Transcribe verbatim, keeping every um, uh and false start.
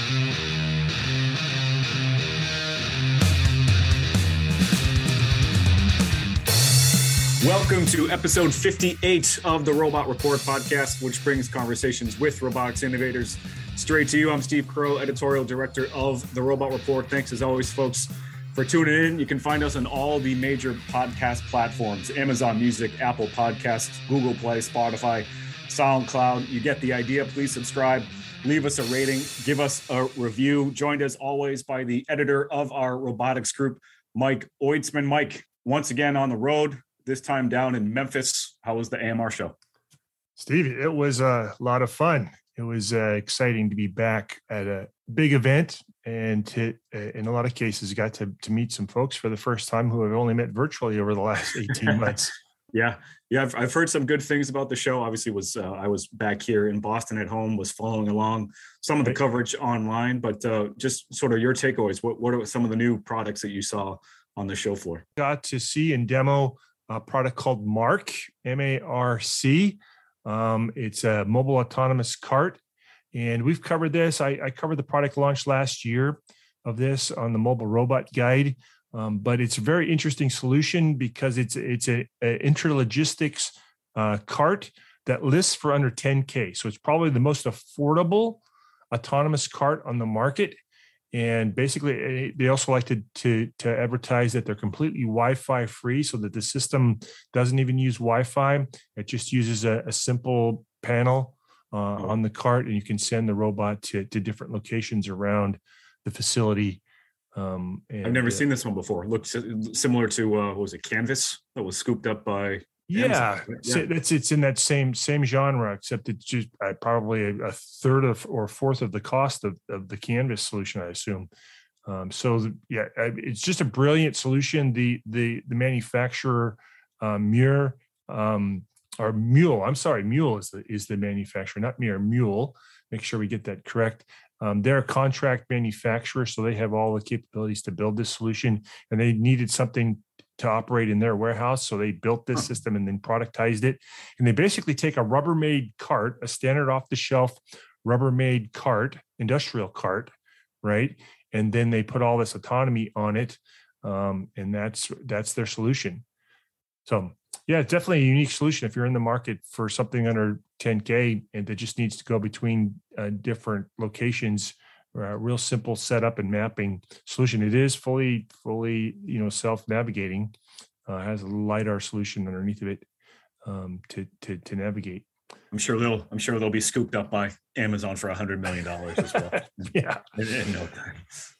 Welcome to episode fifty-eight of the Robot Report podcast, which brings conversations with robotics innovators straight to you. I'm Steve Crow, editorial director of the Robot Report. Thanks as always, folks, for tuning in. You can find us on all the major podcast platforms: Amazon Music, Apple Podcasts, Google Play, Spotify, SoundCloud. You get the idea. Please subscribe, leave us a rating, give us a review. Joined as always by the editor of our robotics group, Mike Oitzman. Mike, once again on the road, this time down in Memphis. How was the A M R show? Steve, it was a lot of fun. It was uh, exciting to be back at a big event, and to, uh, in a lot of cases, got to, to meet some folks for the first time who I've only met virtually over the last eighteen months. Yeah. Yeah. I've, I've heard some good things about the show. Obviously was, uh, I was back here in Boston at home, was following along some of the coverage online, but uh, just sort of your takeaways. What, what are some of the new products that you saw on the show floor? Got to see and demo a product called Marc, M A R C. Um, it's a mobile autonomous cart. And we've covered this. I, I covered the product launch last year of this on the Mobile Robot Guide. Um, but it's a very interesting solution because it's it's a, a intralogistics uh, cart that lists for under ten K. So it's probably the most affordable autonomous cart on the market. And basically, they also like to, to, to advertise that they're completely Wi-Fi free, so that the system doesn't even use Wi-Fi. It just uses a, a simple panel uh, on the cart, and you can send the robot to, to different locations around the facility. Um, and, I've never uh, seen this one before. It looks similar to, uh, what was it, Canvas that was scooped up by Yeah, yeah. So it's it's in that same same genre, except it's just uh, probably a, a third of or fourth of the cost of, of the Canvas solution, I assume. Um, so the, yeah, it's just a brilliant solution. The the the manufacturer, uh, Muir um, or Mule. I'm sorry, Mule is the is the manufacturer, not Muir. Mule. Make sure we get that correct. Um, they're a contract manufacturer, so they have all the capabilities to build this solution, and they needed something to operate in their warehouse. So they built this system and then productized it. And they basically take a Rubbermaid cart, a standard off the shelf Rubbermaid cart, industrial cart, right? And then they put all this autonomy on it. Um, and that's, that's their solution. So yeah, it's definitely a unique solution if you're in the market for something under ten K and that just needs to go between uh, different locations. Uh, real simple setup and mapping solution. It is fully, fully, you know, self-navigating. Uh, has a LiDAR solution underneath of it um, to to to navigate. I'm sure they'll. I'm sure they'll be scooped up by Amazon for a hundred million dollars as well. Yeah, in, in no time.